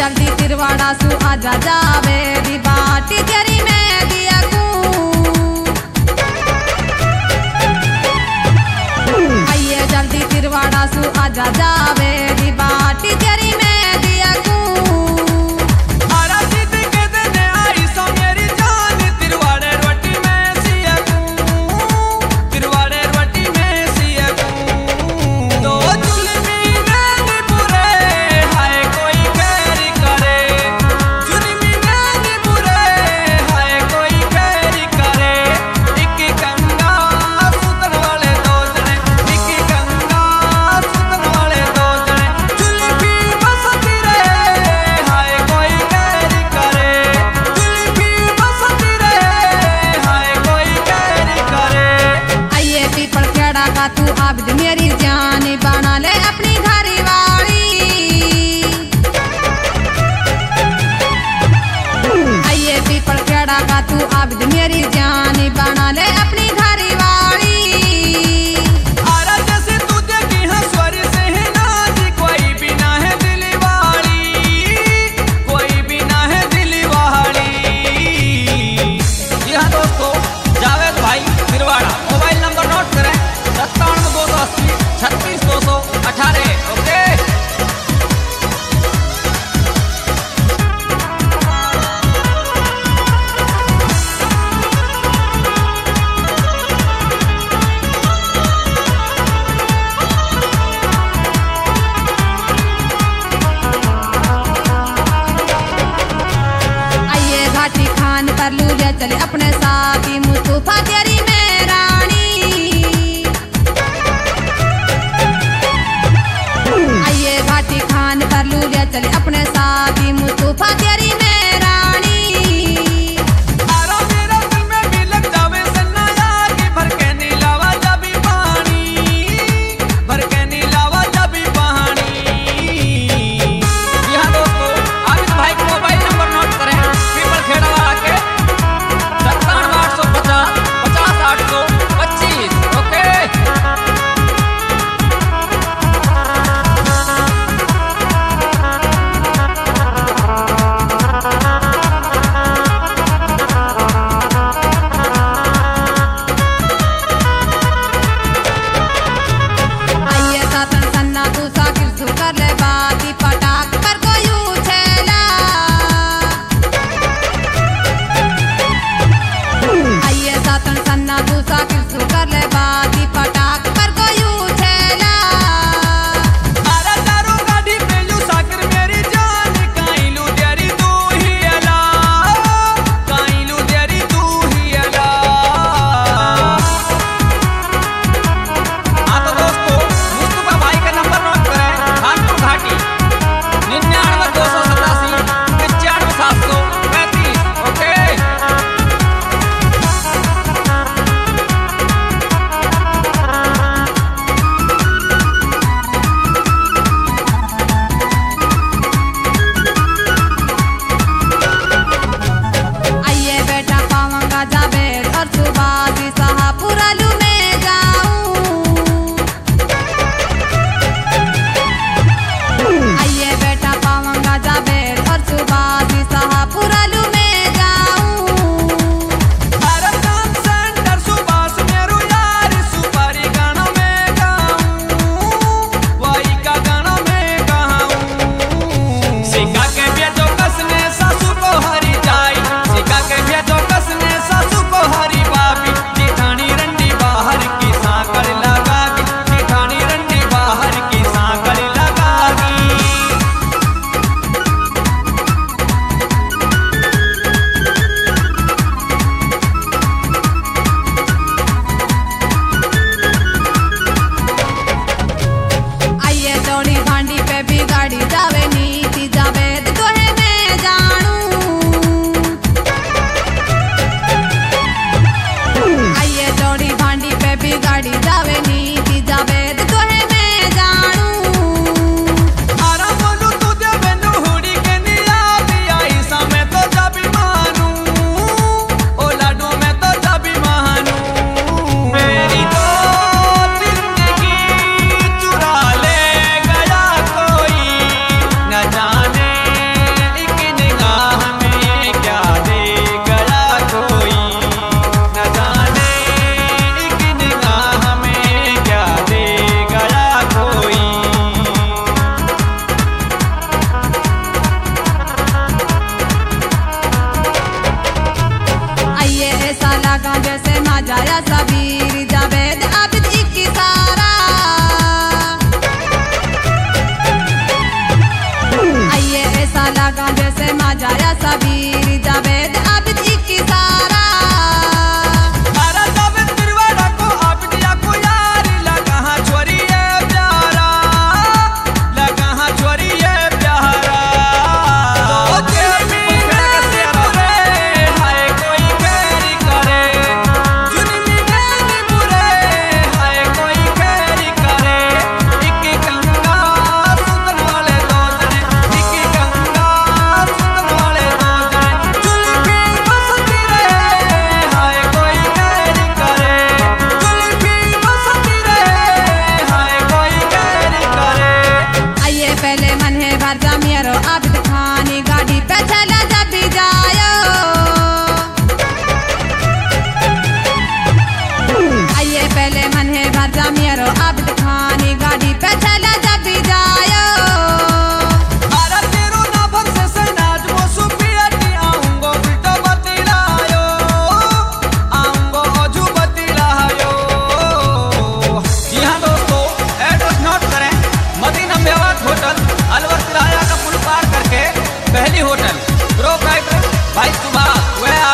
जल्दी तिरवाड़ा सु आजा जावे दी बाटी तेरी मैं दिया कू आइए जल्दी तिरवाड़ा सु आजा जावे दी बाटी तेरी मैं दिया कू तू आबिद मेरी जान बना ले अपनी घरी वाली आइए पीपल खेड़ा का तू आबिद मेरी जान बना ले अपनी घरी वाली जैसे तू देखी है स्वर से है नाजी कोई भी ना है दिल वाली कोई भी ना है दिल वाली। जी हाँ दोस्तों, जावेद भाई तिरवाड़ा मोबाइल नंबर नोट करें 97-280-36-218। ओके आइए घाटी खान पर लूले चले अपने साथी मुस्तफा तेरी में रानी आइए घाटी खान पर लूले चले अपने साथी मुस्तफा तेरी में रानी मेरा दिल में भी लग जावे सन्नाया कि भर के नीलावा जबी पानी भर के नीलावा जबी पानी। जी हाँ दोस्तों, आबिद भाई का मोबाइल नंबर नोट करें पीपल खेड़ा वाला के 97-850-50-825। ओके मन है भर जा मेरो आबिद खानी गाड़ी पे चला जब भी जायो आइए पहले मन है भर जा मेरो आबिद खानी गाड़ी पे चला जब भी जायो अरे तेरो ना भर से सनाज वो सुपियती आऊंगो बिटो बतिलायो आऊंगो अजू बतिलायो। जी हाँ दोस्तों, एड्रेस नोट करें, मदीना मेवात होटल अलवर तिराया का पुल पार करके पहली होटल प्रोप्राइटर भाई सुभाष वह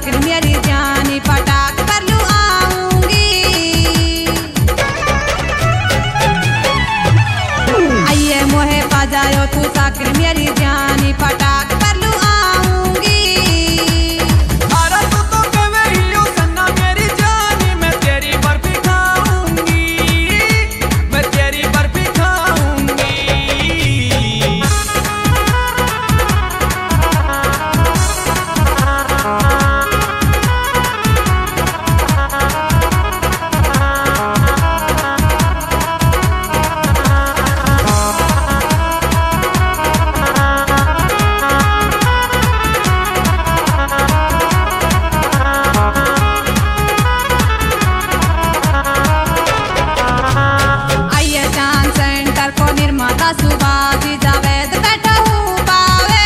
साकिन मेरी जानी पटाख कर लूं आऊंगी। आइए मोहे बजायो तू साकिन मेरी जानी पटाख कर लूं आऊंगी। अरे तू तो कहे ही हो सन्ना मेरी जानी, मैं तेरी बर्फी खाऊंगी, मैं तेरी बर्फी खाऊंगी। आइए चांद सेंटर को निर्माता सुभाषी जावेद बैठा हूँ पावे।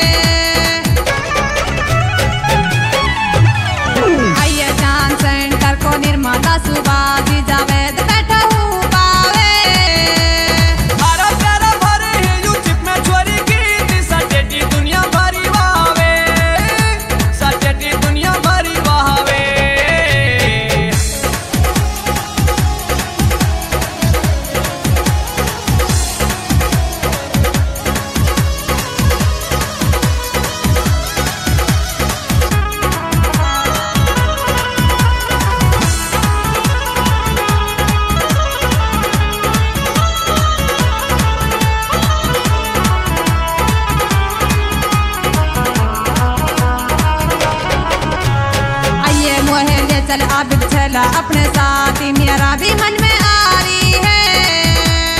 आइए चांद सेंटर को निर्माता सुभाषी जावेद बैठा हूँ पावे। अरे तेरा भरे है यू चिप में चोरी की थी, सटेटी दुनिया भरी वावे, सटेटी दुनिया भरी वावे। आइए मोहे ले चल आबिद छला अपने साथ ही मेरा भी मन में आ रही है।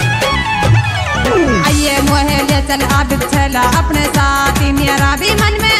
आइए मोहे ले चल आबिद छला अपने साथ ही मेरा भी मन में